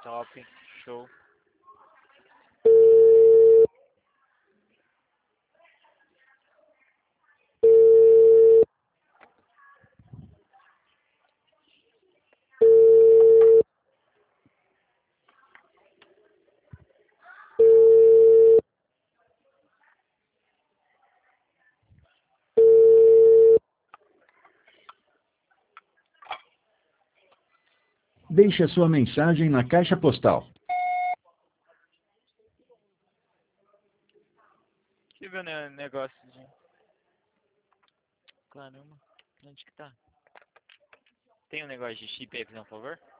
Top, show. Deixe a sua mensagem na caixa postal. Deixa eu ver o negócio de... Caramba, onde que tá? Tem um negócio de chip aí, por favor?